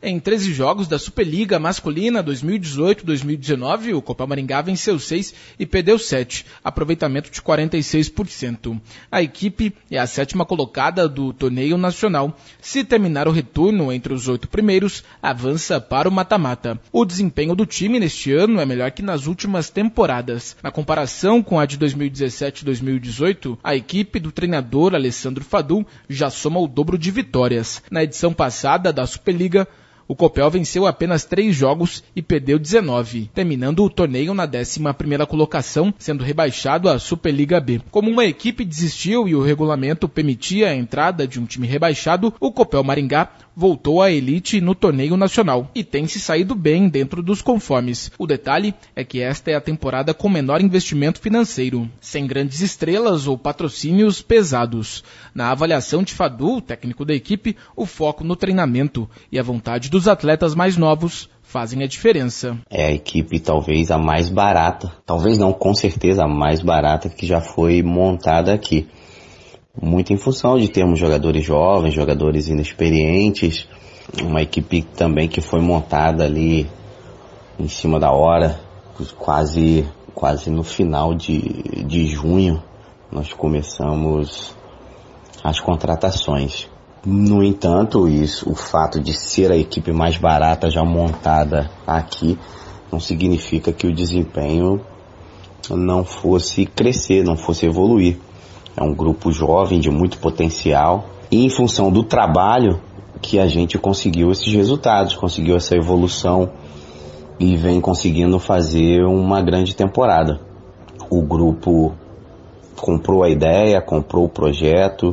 Em 13 jogos da Superliga Masculina 2018-2019, o Copel Maringá venceu 6 e perdeu 7, aproveitamento de 46%. A equipe é a 7ª colocada do torneio nacional. Se terminar o retorno entre os 8 primeiros, avança para o mata-mata. O desempenho do time neste ano é melhor que nas últimas temporadas. Na comparação com a de 2017-2018, a equipe do treinador Alessandro Fadul já soma o dobro de vitórias. Na edição passada da Superliga, o Copel venceu apenas 3 jogos e perdeu 19, terminando o torneio na 11ª colocação, sendo rebaixado à Superliga B. Como uma equipe desistiu e o regulamento permitia a entrada de um time rebaixado, o Copel Maringá voltou à elite no torneio nacional e tem se saído bem dentro dos conformes. O detalhe é que esta é a temporada com menor investimento financeiro, sem grandes estrelas ou patrocínios pesados. Na avaliação de Fadul, técnico da equipe, o foco no treinamento e a vontade dos atletas mais novos fazem a diferença. É a equipe talvez a mais barata, talvez não, com certeza a mais barata que já foi montada aqui. Muito em função de termos jogadores jovens, jogadores inexperientes, uma equipe também que foi montada ali em cima da hora, quase no final de junho nós começamos as contratações. No entanto, o fato de ser a equipe mais barata já montada aqui não significa que o desempenho não fosse crescer, não fosse evoluir. É um grupo jovem de muito potencial e em função do trabalho que a gente conseguiu esses resultados, conseguiu essa evolução e vem conseguindo fazer uma grande temporada. O grupo comprou a ideia, comprou o projeto,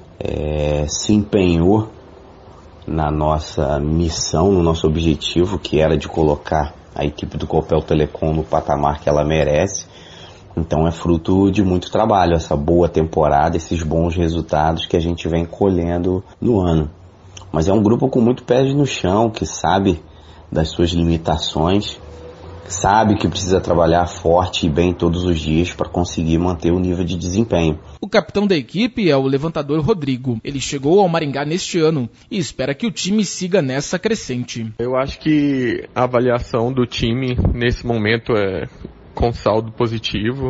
se empenhou na nossa missão, no nosso objetivo, que era de colocar a equipe do Copel Telecom no patamar que ela merece. Então é fruto de muito trabalho, essa boa temporada, esses bons resultados que a gente vem colhendo no ano. Mas é um grupo com muito pés no chão, que sabe das suas limitações, sabe que precisa trabalhar forte e bem todos os dias para conseguir manter o nível de desempenho. O capitão da equipe é o levantador Rodrigo. Ele chegou ao Maringá neste ano e espera que o time siga nessa crescente. Eu acho que a avaliação do time nesse momento é com saldo positivo.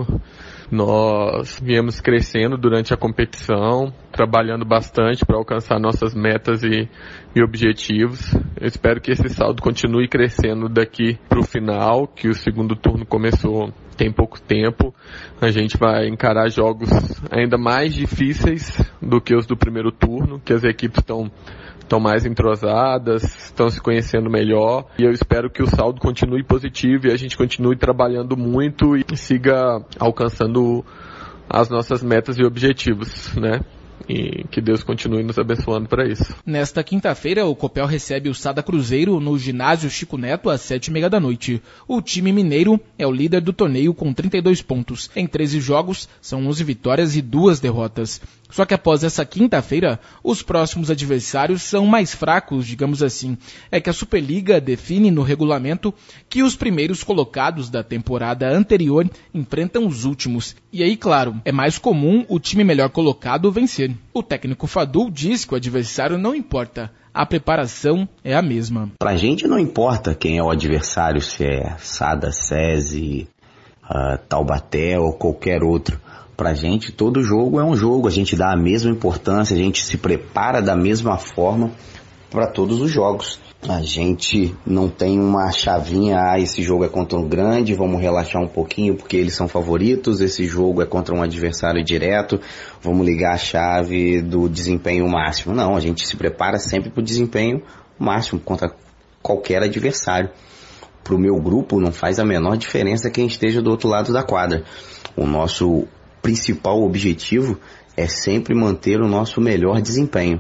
Nós viemos crescendo durante a competição, trabalhando bastante para alcançar nossas metas e objetivos. Eu espero que esse saldo continue crescendo daqui para o final, que o segundo turno começou tem pouco tempo. A gente vai encarar jogos ainda mais difíceis do que os do primeiro turno, que as equipes estão mais entrosadas, estão se conhecendo melhor, e eu espero que o saldo continue positivo e a gente continue trabalhando muito e siga alcançando as nossas metas e objetivos, né? E que Deus continue nos abençoando para isso. Nesta quinta-feira, o Copel recebe o Sada Cruzeiro no ginásio Chico Neto às 7h30 da noite. O time mineiro é o líder do torneio com 32 pontos. Em 13 jogos, são 11 vitórias e 2 derrotas. Só que após essa quinta-feira, os próximos adversários são mais fracos, digamos assim. É que a Superliga define no regulamento que os primeiros colocados da temporada anterior enfrentam os últimos. E aí, claro, é mais comum o time melhor colocado vencer. O técnico Fadul diz que o adversário não importa. A preparação é a mesma. Pra gente não importa quem é o adversário, se é Sada, SESI, Taubaté ou qualquer outro. Pra gente, todo jogo é um jogo, a gente dá a mesma importância, a gente se prepara da mesma forma para todos os jogos. A gente não tem uma chavinha, esse jogo é contra um grande, vamos relaxar um pouquinho porque eles são favoritos, esse jogo é contra um adversário direto, vamos ligar a chave do desempenho máximo. Não, a gente se prepara sempre para o desempenho máximo contra qualquer adversário. Para o meu grupo não faz a menor diferença quem esteja do outro lado da quadra. O nosso principal objetivo é sempre manter o nosso melhor desempenho.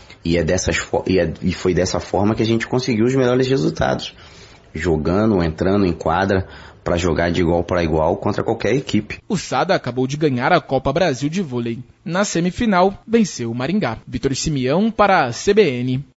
E foi dessa forma que a gente conseguiu os melhores resultados. Jogando, entrando em quadra para jogar de igual para igual contra qualquer equipe. O Sada acabou de ganhar a Copa Brasil de Vôlei. Na semifinal, venceu o Maringá. Vitor Simeão para a CBN.